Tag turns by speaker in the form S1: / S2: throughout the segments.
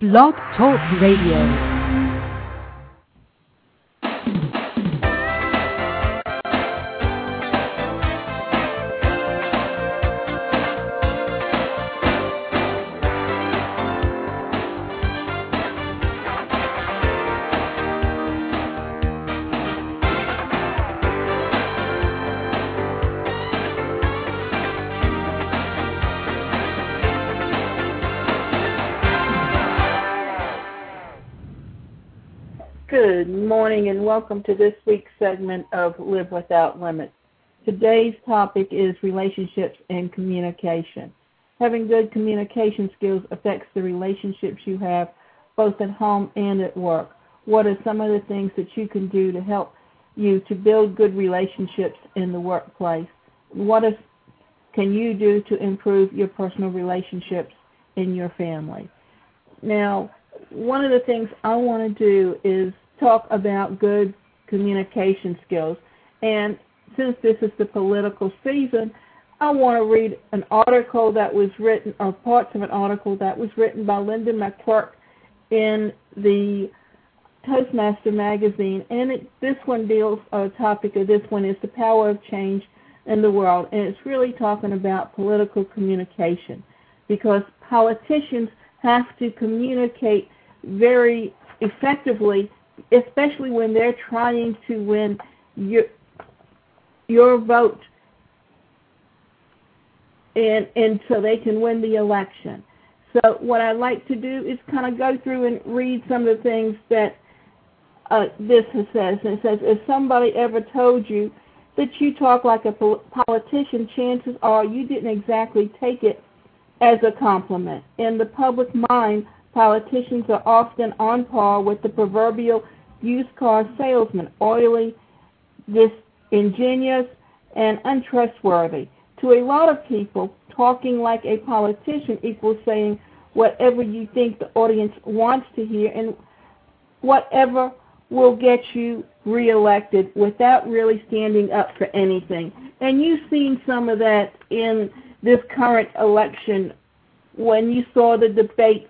S1: Blog Talk Radio.
S2: Good morning and welcome to this week's segment of Live Without Limits. Today's topic is relationships and communication. Having good communication skills affects the relationships you have both at home and at work. What are some of the things that you can do to help you to build good relationships in the workplace? Can you do to improve your personal relationships in your family? Now, one of the things I want to do is talk about good communication skills. And since this is the political season, I want to read an article that was written, or parts of an article that was written by Linda McClurk in the Toastmaster magazine. And this one deals, the topic of this one is the power of change in the world. And it's really talking about political communication, because politicians have to communicate very effectively, especially when they're trying to win your vote and so they can win the election. So what I'd like to do is kind of go through and read some of the things that this says. And it says, if somebody ever told you that you talk like a politician, chances are you didn't exactly take it as a compliment. In the public mind, politicians are often on par with the proverbial used car salesman, oily, disingenuous, and untrustworthy. To a lot of people, talking like a politician equals saying whatever you think the audience wants to hear and whatever will get you reelected without really standing up for anything. And you've seen some of that in this current election when you saw the debate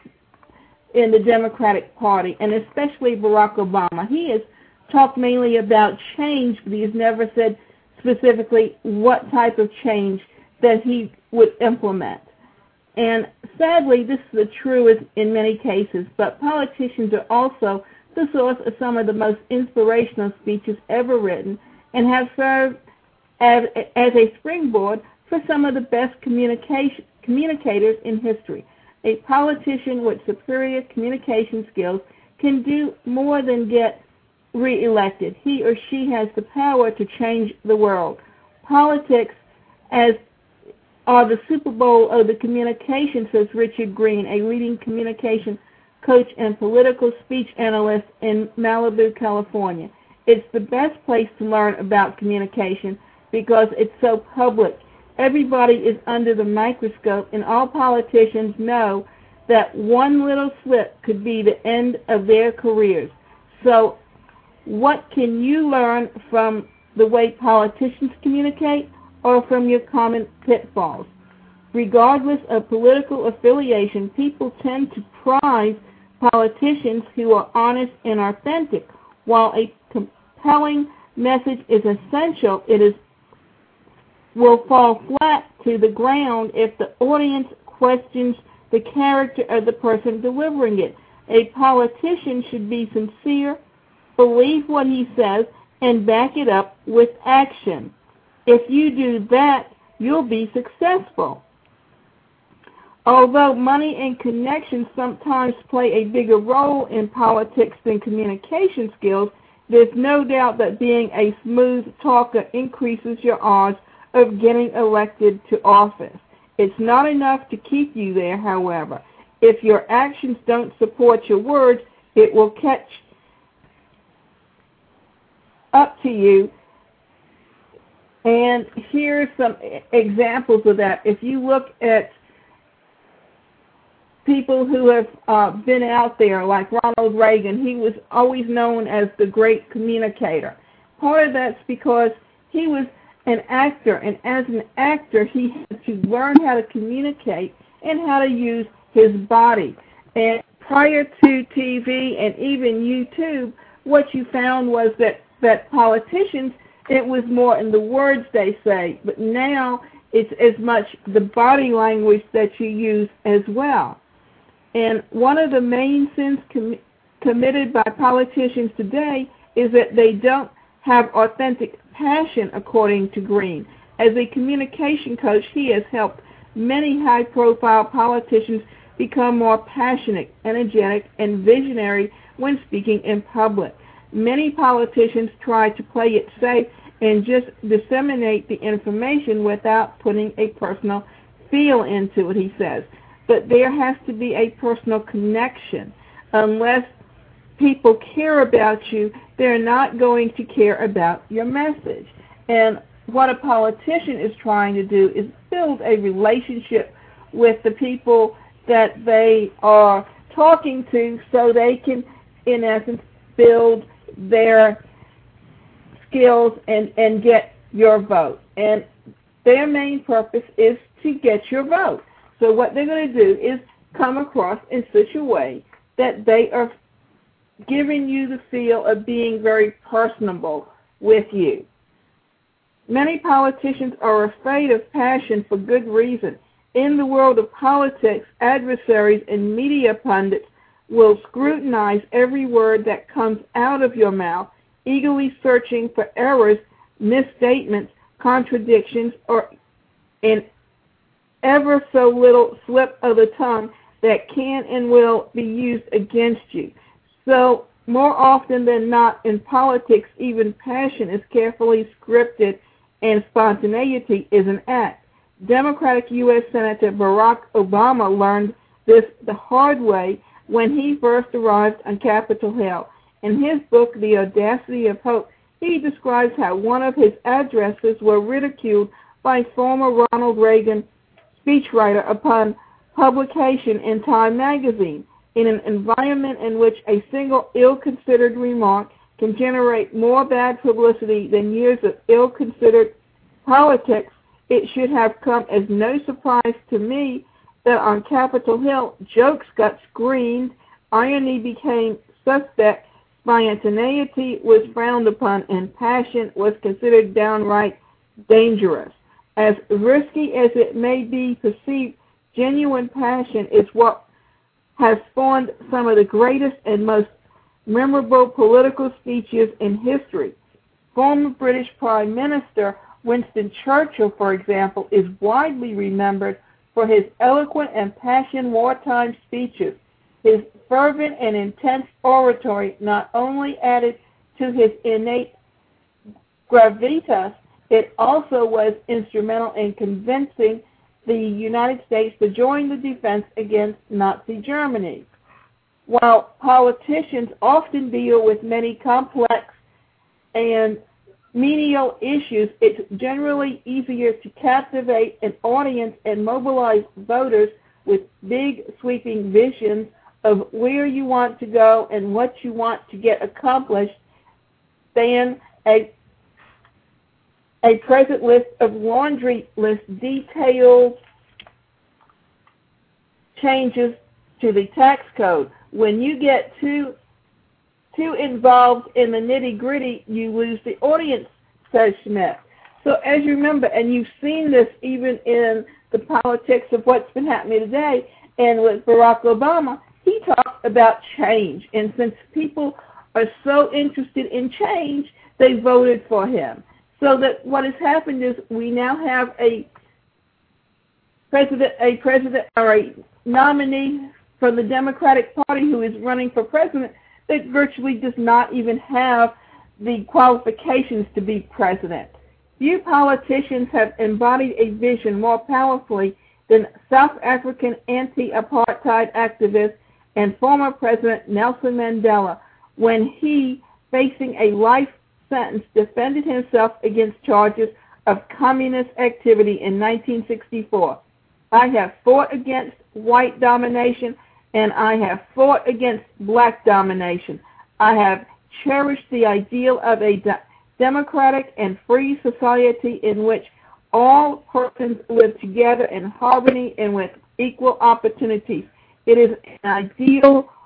S2: in the Democratic Party, and especially Barack Obama. He has talked mainly about change, but he has never said specifically what type of change that he would implement. And sadly, this is true in many cases, but politicians are also the source of some of the most inspirational speeches ever written and have served as a springboard for some of the best communicators in history. A politician with superior communication skills can do more than get reelected. He or she has the power to change the world. Politics are the Super Bowl of the communication, says Richard Green, a leading communication coach and political speech analyst in Malibu, California. It's the best place to learn about communication because it's so public. Everybody is under the microscope, and all politicians know that one little slip could be the end of their careers. So what can you learn from the way politicians communicate or from your common pitfalls? Regardless of political affiliation, people tend to prize politicians who are honest and authentic. While a compelling message is essential, will fall flat to the ground if the audience questions the character of the person delivering it. A politician should be sincere, believe what he says, and back it up with action. If you do that, you'll be successful. Although money and connections sometimes play a bigger role in politics than communication skills, there's no doubt that being a smooth talker increases your odds of getting elected to office. It's not enough to keep you there, however. If your actions don't support your words, it will catch up to you. And here's some examples of that. If you look at people who have been out there, like Ronald Reagan, he was always known as the great communicator. Part of that's because he was an actor, and as an actor, he had to learn how to communicate and how to use his body. And prior to TV and even YouTube, what you found was that politicians, it was more in the words they say, but now it's as much the body language that you use as well. And one of the main sins committed by politicians today is that they don't have authentic passion, according to Green. As a communication coach, he has helped many high-profile politicians become more passionate, energetic, and visionary when speaking in public. Many politicians try to play it safe and just disseminate the information without putting a personal feel into it, he says. But there has to be a personal connection. Unless people care about you, they're not going to care about your message. And what a politician is trying to do is build a relationship with the people that they are talking to so they can, in essence, build their skills and get your vote. And their main purpose is to get your vote. So what they're going to do is come across in such a way that they are giving you the feel of being very personable with you. Many politicians are afraid of passion for good reason. In the world of politics, adversaries and media pundits will scrutinize every word that comes out of your mouth, eagerly searching for errors, misstatements, contradictions, or an ever so little slip of the tongue that can and will be used against you. So more often than not in politics, even passion is carefully scripted and spontaneity is an act. Democratic U.S. Senator Barack Obama learned this the hard way when he first arrived on Capitol Hill. In his book, The Audacity of Hope, he describes how one of his addresses were ridiculed by former Ronald Reagan speechwriter upon publication in Time magazine. In an environment in which a single ill-considered remark can generate more bad publicity than years of ill-considered politics, it should have come as no surprise to me that on Capitol Hill, jokes got screened, irony became suspect, spontaneity was frowned upon, and passion was considered downright dangerous. As risky as it may be perceived, genuine passion is what has spawned some of the greatest and most memorable political speeches in history. Former British Prime Minister Winston Churchill, for example, is widely remembered for his eloquent and passionate wartime speeches. His fervent and intense oratory not only added to his innate gravitas, it also was instrumental in convincing the United States to join the defense against Nazi Germany. While politicians often deal with many complex and menial issues, it's generally easier to captivate an audience and mobilize voters with big, sweeping visions of where you want to go and what you want to get accomplished than a present list of laundry list detailed changes to the tax code. When you get too involved in the nitty-gritty, you lose the audience, says Schmidt. So as you remember, and you've seen this even in the politics of what's been happening today, and with Barack Obama, he talked about change. And since people are so interested in change, they voted for him. So that what has happened is we now have a president or a nominee from the Democratic Party who is running for president that virtually does not even have the qualifications to be president. Few politicians have embodied a vision more powerfully than South African anti-apartheid activist and former President Nelson Mandela when he, facing a life sentence, defended himself against charges of communist activity in 1964. I have fought against white domination, and I have fought against black domination. I have cherished the ideal of a democratic and free society in which all persons live together in harmony and with equal opportunities. It is an ideal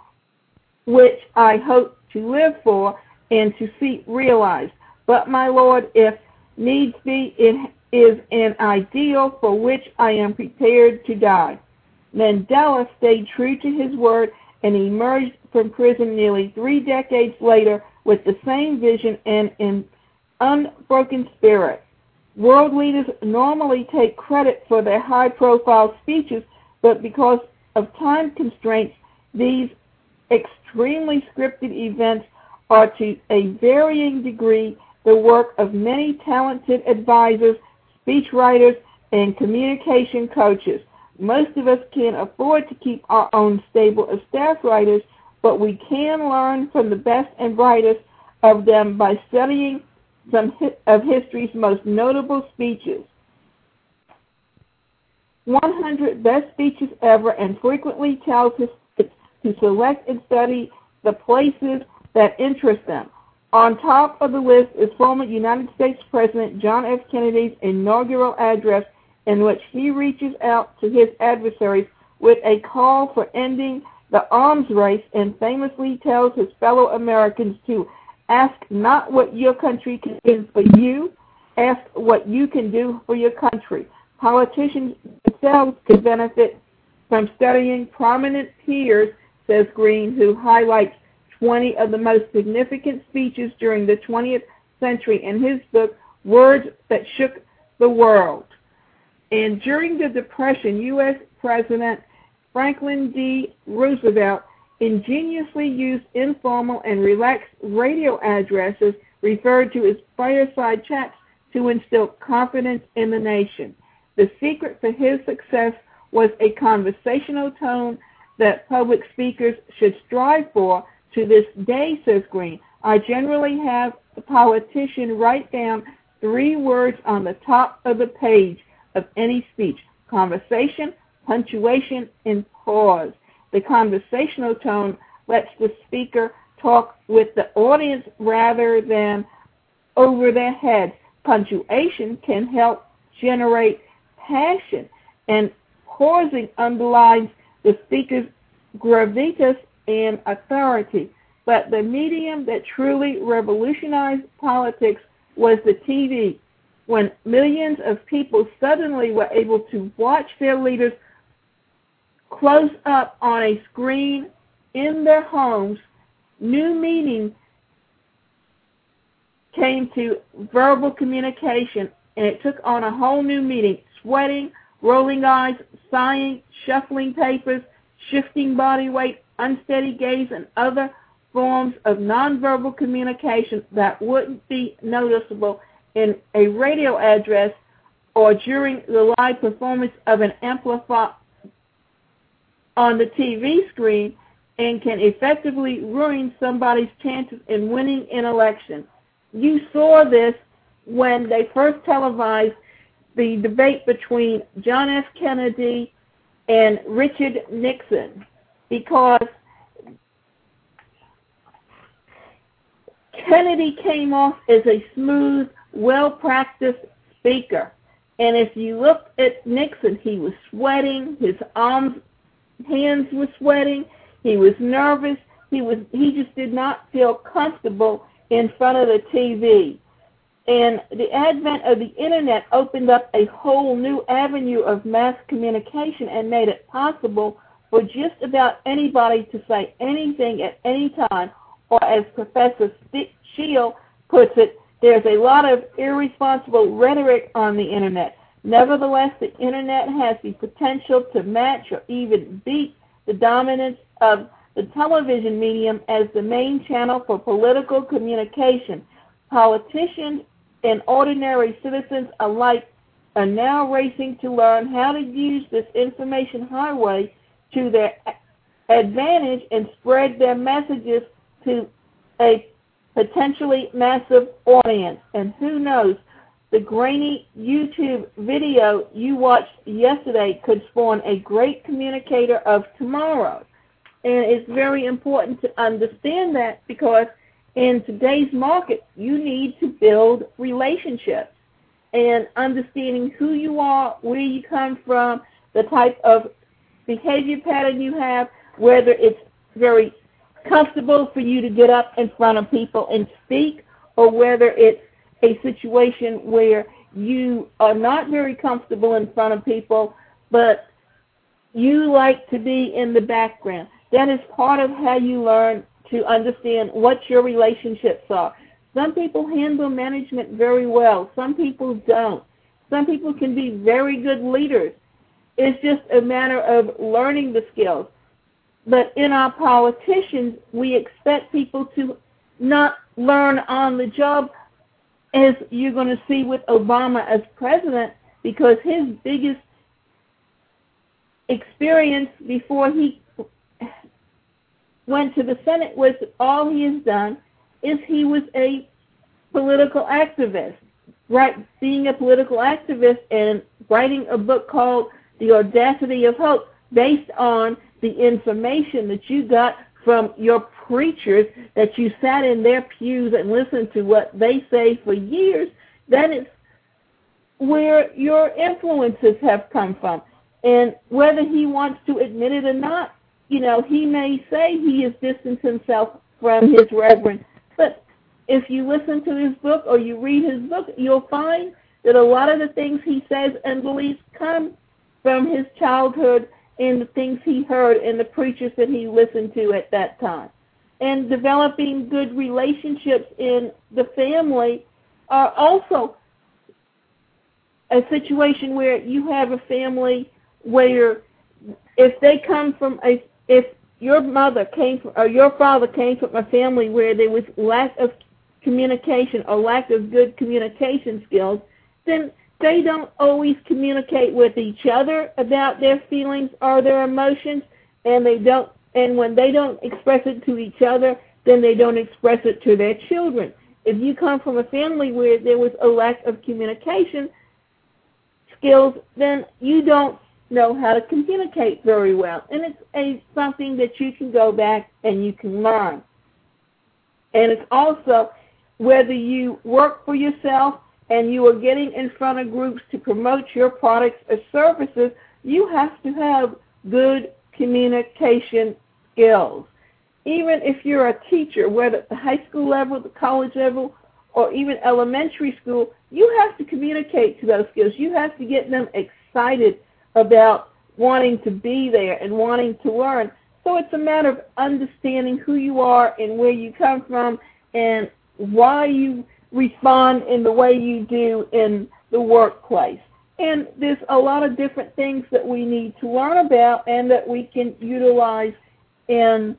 S2: which I hope to live for and to see realized. But, my Lord, if needs be, it is an ideal for which I am prepared to die. Mandela stayed true to his word and emerged from prison nearly 3 decades later with the same vision and an unbroken spirit. World leaders normally take credit for their high-profile speeches, but because of time constraints, these extremely scripted events are to a varying degree the work of many talented advisors, speechwriters, and communication coaches. Most of us can't afford to keep our own stable of staff writers, but we can learn from the best and brightest of them by studying some of history's most notable speeches. 100 Best Speeches Ever, and frequently tells his students to select and study the places that interest them. On top of the list is former United States President John F. Kennedy's inaugural address, in which he reaches out to his adversaries with a call for ending the arms race and famously tells his fellow Americans to ask not what your country can do for you, ask what you can do for your country. Politicians themselves could benefit from studying prominent peers, says Green, who highlights 20 of the most significant speeches during the 20th century in his book, Words That Shook the World. And during the Depression, U.S. President Franklin D. Roosevelt ingeniously used informal and relaxed radio addresses referred to as fireside chats to instill confidence in the nation. The secret for his success was a conversational tone that public speakers should strive for. To this day, says Green, I generally have the politician write down 3 words on the top of the page of any speech: conversation, punctuation, and pause. The conversational tone lets the speaker talk with the audience rather than over their heads. Punctuation can help generate passion, and pausing underlines the speaker's gravitas and authority. But the medium that truly revolutionized politics was the TV, when millions of people suddenly were able to watch their leaders close up on a screen in their homes. New meaning came to verbal communication, and it took on a whole new meaning: sweating, rolling eyes, sighing, shuffling papers, shifting body weight, unsteady gaze, and other forms of nonverbal communication that wouldn't be noticeable in a radio address or during the live performance of an amplifier on the TV screen, and can effectively ruin somebody's chances in winning an election. You saw this when they first televised the debate between John F. Kennedy and Richard Nixon, because Kennedy came off as a smooth, well-practiced speaker. And if you looked at Nixon, he was sweating, his hands were sweating, he was nervous, he just did not feel comfortable in front of the TV. And the advent of the internet opened up a whole new avenue of mass communication and made it possible for just about anybody to say anything at any time, or as Professor Shield puts it, there's a lot of irresponsible rhetoric on the internet. Nevertheless, the internet has the potential to match or even beat the dominance of the television medium as the main channel for political communication. Politicians and ordinary citizens alike are now racing to learn how to use this information highway to their advantage and spread their messages to a potentially massive audience. And who knows, the grainy YouTube video you watched yesterday could spawn a great communicator of tomorrow. And it's very important to understand that, because in today's market, you need to build relationships. And understanding who you are, where you come from, the type of behavior pattern you have, whether it's very comfortable for you to get up in front of people and speak, or whether it's a situation where you are not very comfortable in front of people, but you like to be in the background. That is part of how you learn to understand what your relationships are. Some people handle management very well. Some people don't. Some people can be very good leaders. It's just a matter of learning the skills. But in our politicians, we expect people to not learn on the job, as you're going to see with Obama as president, because his biggest experience before he went to the Senate was all he has done is he was a political activist, right? Being a political activist and writing a book called The Audacity of Hope, based on the information that you got from your preachers, that you sat in their pews and listened to what they say for years. That is where your influences have come from. And whether he wants to admit it or not, he may say he has distanced himself from his reverend. But if you listen to his book or you read his book, you'll find that a lot of the things he says and believes come from his childhood and the things he heard and the preachers that he listened to at that time. And developing good relationships in the family are also a situation where you have a family where if your mother came from, or your father came from a family where there was lack of communication or lack of good communication skills, then they don't always communicate with each other about their feelings or their emotions, and when they don't express it to each other, then they don't express it to their children. If you come from a family where there was a lack of communication skills, then you don't know how to communicate very well. And it's something that you can go back and you can learn. And it's also whether you work for yourself and you are getting in front of groups to promote your products or services, you have to have good communication skills. Even if you're a teacher, whether at the high school level, the college level, or even elementary school, you have to communicate to those skills. You have to get them excited about wanting to be there and wanting to learn. So it's a matter of understanding who you are and where you come from and why you respond in the way you do in the workplace. And there's a lot of different things that we need to learn about and that we can utilize in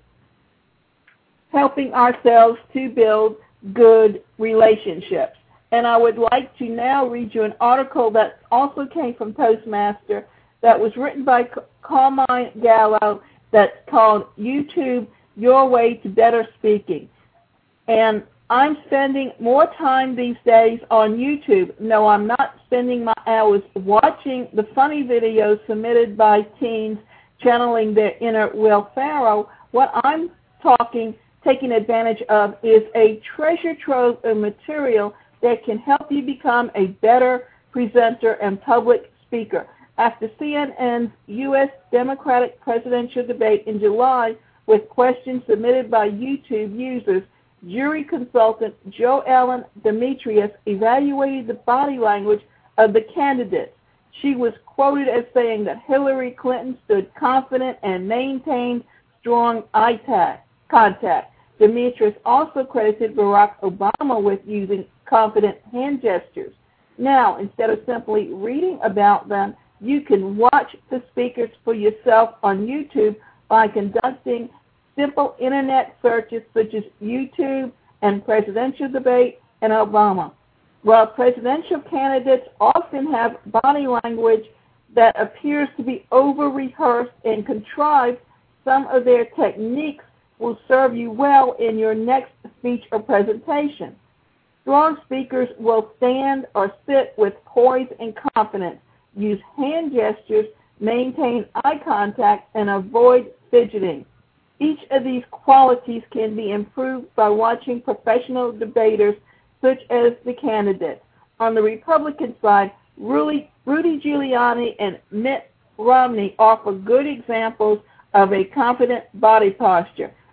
S2: helping ourselves to build good relationships. And I would like to now read you an article that also came from Postmaster that was written by Carmine Gallo that's called YouTube, Your Way to Better Speaking. And I'm spending more time these days on YouTube. No, I'm not spending my hours watching the funny videos submitted by teens channeling their inner Will Ferrell. What I'm taking advantage of is a treasure trove of material that can help you become a better presenter and public speaker. After CNN's U.S. Democratic presidential debate in July with questions submitted by YouTube users, jury consultant Jo Ellen Demetrius evaluated the body language of the candidates. She was quoted as saying that Hillary Clinton stood confident and maintained strong eye contact. Demetrius also credited Barack Obama with using confident hand gestures. Now, instead of simply reading about them, you can watch the speakers for yourself on YouTube by conducting simple internet searches such as YouTube and presidential debate and Obama. While presidential candidates often have body language that appears to be over-rehearsed and contrived, some of their techniques will serve you well in your next speech or presentation. Strong speakers will stand or sit with poise and confidence, use hand gestures, maintain eye contact, and avoid fidgeting. Each of these qualities can be improved by watching professional debaters such as the candidates. On the Republican side, Rudy Giuliani and Mitt Romney offer good examples of a confident body posture.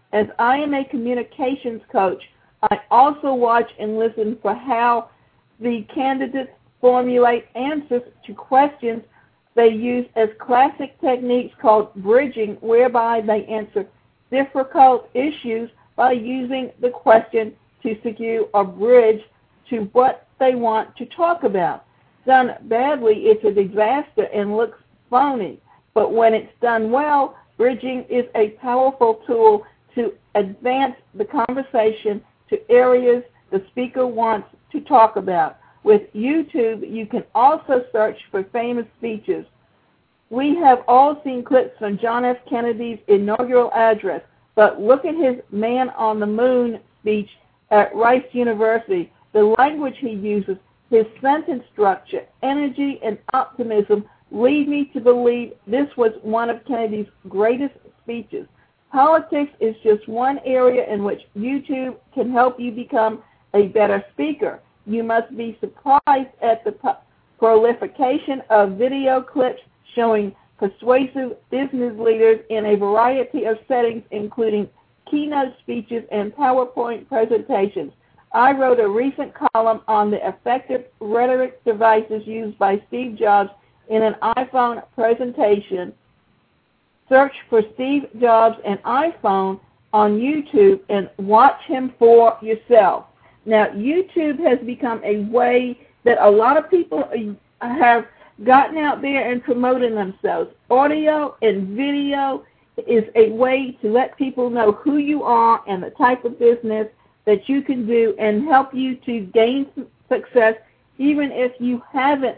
S2: As I am a communications coach, I also watch and listen for how the candidates formulate answers to questions. They use as classic techniques called bridging, whereby they answer difficult issues by using the question to secure a bridge to what they want to talk about. Done badly, it's a disaster and looks phony. But when it's done well, bridging is a powerful tool to advance the conversation to areas the speaker wants to talk about. With YouTube, you can also search for famous speeches. We have all seen clips from John F. Kennedy's inaugural address, but look at his Man on the Moon speech at Rice University. The language he uses, his sentence structure, energy, and optimism lead me to believe this was one of Kennedy's greatest speeches. Politics is just one area in which YouTube can help you become a better speaker. You must be surprised at the proliferation of video clips showing persuasive business leaders in a variety of settings, including keynote speeches and PowerPoint presentations. I wrote a recent column on the effective rhetoric devices used by Steve Jobs in an iPhone presentation. Search for Steve Jobs and iPhone on YouTube and watch him for yourself. Now, YouTube has become a way that a lot of people have gotten out there and promoting themselves. Audio and video is a way to let people know who you are and the type of business that you can do and help you to gain success even if you haven't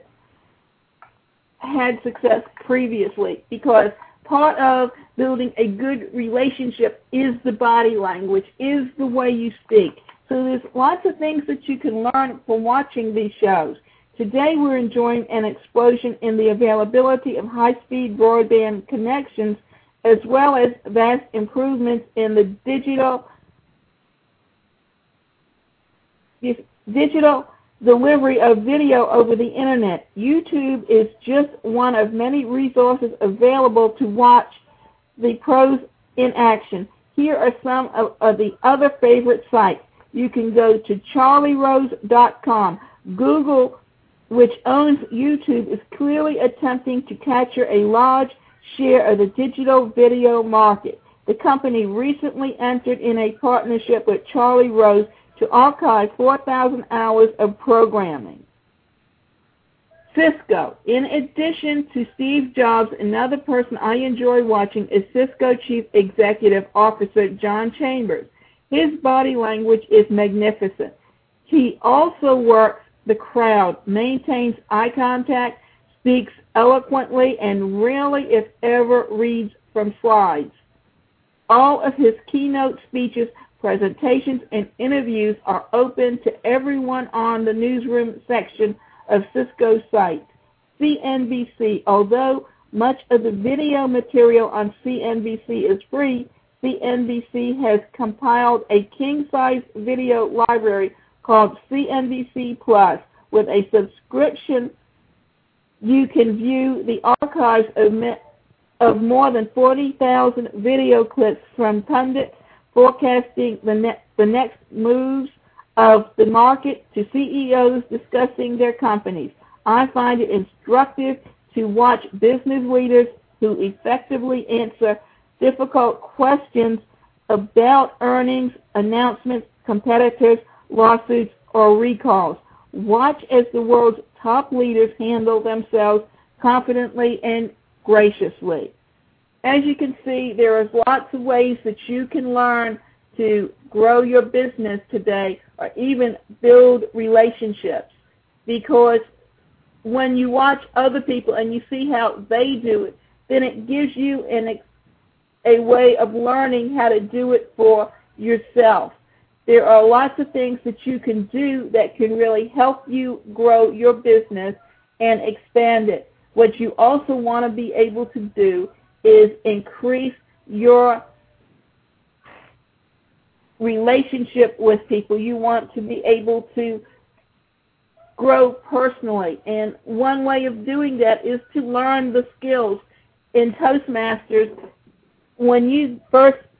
S2: had success previously, because part of building a good relationship is the body language, is the way you speak. So there's lots of things that you can learn from watching these shows. Today we're enjoying an explosion in the availability of high-speed broadband connections, as well as vast improvements in the digital delivery of video over the internet. YouTube is just one of many resources available to watch the pros in action. Here are some of the other favorite sites. You can go to charlierose.com. Google, which owns YouTube, is clearly attempting to capture a large share of the digital video market. The company recently entered in a partnership with Charlie Rose to archive 4,000 hours of programming. Cisco. In addition to Steve Jobs, another person I enjoy watching is Cisco Chief Executive Officer John Chambers. His body language is magnificent. He also works the crowd, maintains eye contact, speaks eloquently, and rarely, if ever, reads from slides. All of his keynote speeches, presentations, and interviews are open to everyone on the newsroom section of Cisco's site. CNBC. Although much of the video material on CNBC is free, CNBC has compiled a king-size video library called CNBC Plus. With a subscription, you can view the archives of more than 40,000 video clips from pundits forecasting the next moves of the market to CEOs discussing their companies. I find it instructive to watch business leaders who effectively answer difficult questions about earnings, announcements, competitors, lawsuits, or recalls. Watch as the world's top leaders handle themselves confidently and graciously. As you can see, there are lots of ways that you can learn to grow your business today or even build relationships, because when you watch other people and you see how they do it, then it gives you a way of learning how to do it for yourself. There are lots of things that you can do that can really help you grow your business and expand it. What you also want to be able to do is increase your relationship with people. You want to be able to grow personally, and one way of doing that is to learn the skills. In Toastmasters, when you first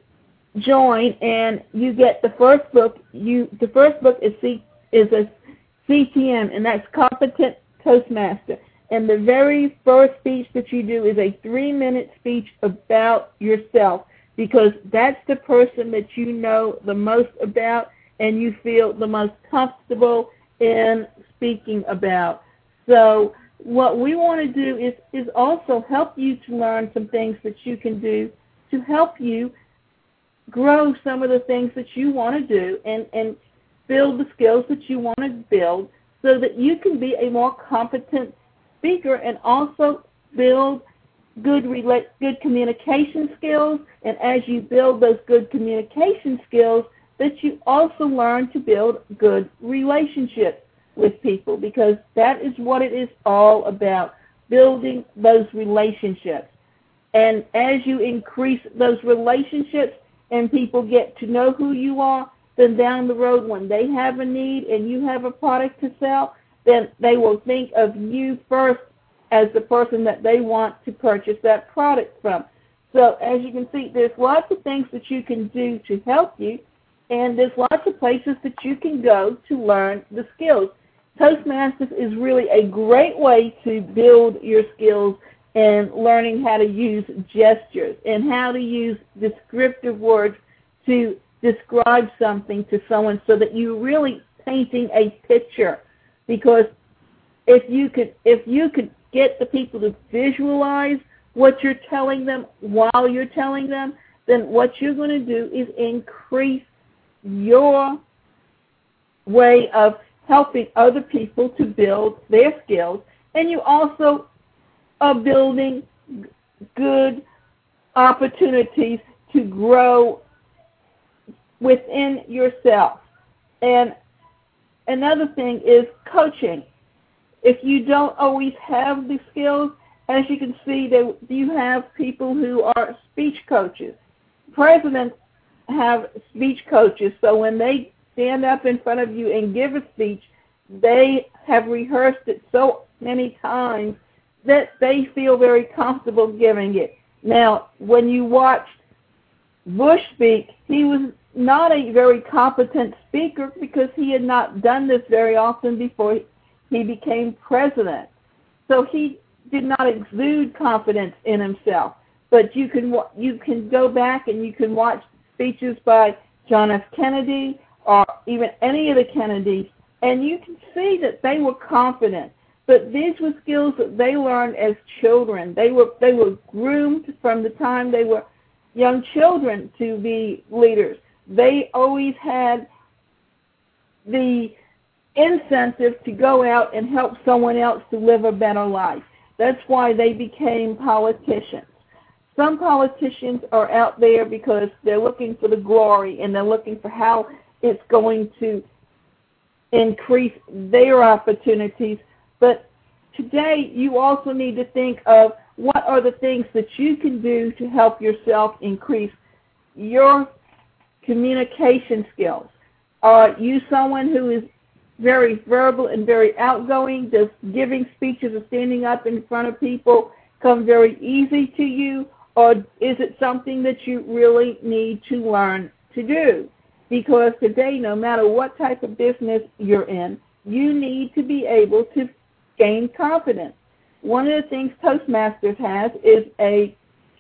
S2: join and you get the first book. The first book is a CTM, and that's Competent Toastmaster. And the very first speech that you do is a 3-minute speech about yourself, because that's the person that you know the most about and you feel the most comfortable in speaking about. So what we want to do is also help you to learn some things that you can do to help you grow some of the things that you want to do and build the skills that you want to build so that you can be a more competent speaker and also build good communication skills. And as you build those good communication skills, that you also learn to build good relationships with people, because that is what it is all about, building those relationships. And as you increase those relationships and people get to know who you are, then down the road when they have a need and you have a product to sell, then they will think of you first as the person that they want to purchase that product from. So as you can see, there's lots of things that you can do to help you, and there's lots of places that you can go to learn the skills. Toastmasters is really a great way to build your skills in learning how to use gestures and how to use descriptive words to describe something to someone so that you're really painting a picture. Because if you could get the people to visualize what you're telling them while you're telling them, then what you're going to do is increase your way of helping other people to build their skills, and you also are building good opportunities to grow within yourself. And another thing is coaching. If you don't always have the skills, as you can see, that you have people who are speech coaches. Presidents have speech coaches, so when they stand up in front of you and give a speech, they have rehearsed it so many times that they feel very comfortable giving it. Now, when you watch Bush speak, he was not a very competent speaker because he had not done this very often before he became president. So he did not exude confidence in himself. But you can go back and you can watch speeches by John F. Kennedy or even any of the Kennedys, and you can see that they were confident. But these were skills that they learned as children. They were groomed from the time they were young children to be leaders. They always had the incentive to go out and help someone else to live a better life. That's why they became politicians. Some politicians are out there because they're looking for the glory and they're looking for how it's going to increase their opportunities. But today you also need to think of what are the things that you can do to help yourself increase your communication skills. Are you someone who is very verbal and very outgoing? Does giving speeches or standing up in front of people come very easy to you? Or is it something that you really need to learn to do? Because today, no matter what type of business you're in, you need to be able to gain confidence. One of the things Toastmasters has is a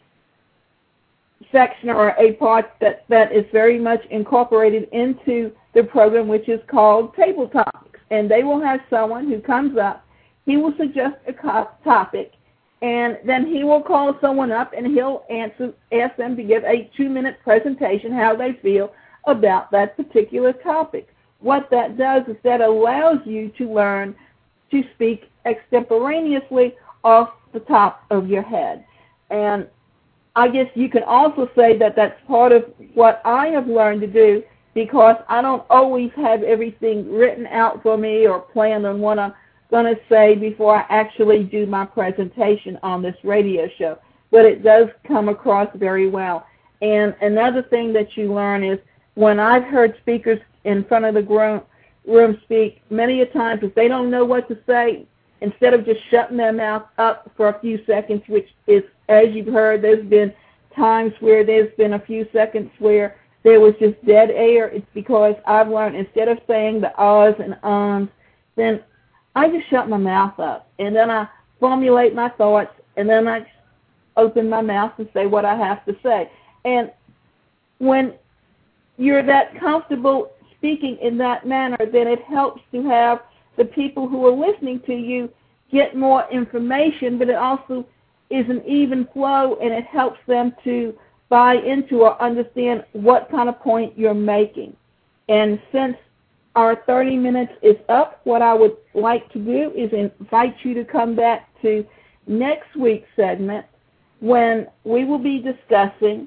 S2: section or a part that is very much incorporated into the program, which is called Table Topics. And they will have someone who comes up, he will suggest a topic, and then he will call someone up and he'll ask them to give a 2-minute presentation how they feel about that particular topic. What that does is that allows you to learn to speak extemporaneously off the top of your head. And I guess you can also say that that's part of what I have learned to do, because I don't always have everything written out for me or planned on what I'm going to say before I actually do my presentation on this radio show. But it does come across very well. And another thing that you learn is when I've heard speakers in front of the room speak, many a times if they don't know what to say, instead of just shutting their mouth up for a few seconds, which is, as you've heard, there's been times where there's been a few seconds where there was just dead air, it's because I've learned instead of saying the ahs and ums, then I just shut my mouth up, and then I formulate my thoughts, and then I open my mouth and say what I have to say. And when you're that comfortable speaking in that manner, then it helps to have the people who are listening to you get more information, but it also is an even flow, and it helps them to buy into or understand what kind of point you're making. And since our 30 minutes is up, what I would like to do is invite you to come back to next week's segment when we will be discussing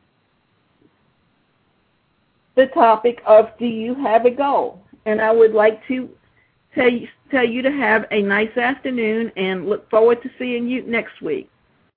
S2: the topic of, do you have a goal? And I would like to tell you to have a nice afternoon and look forward to seeing you next week.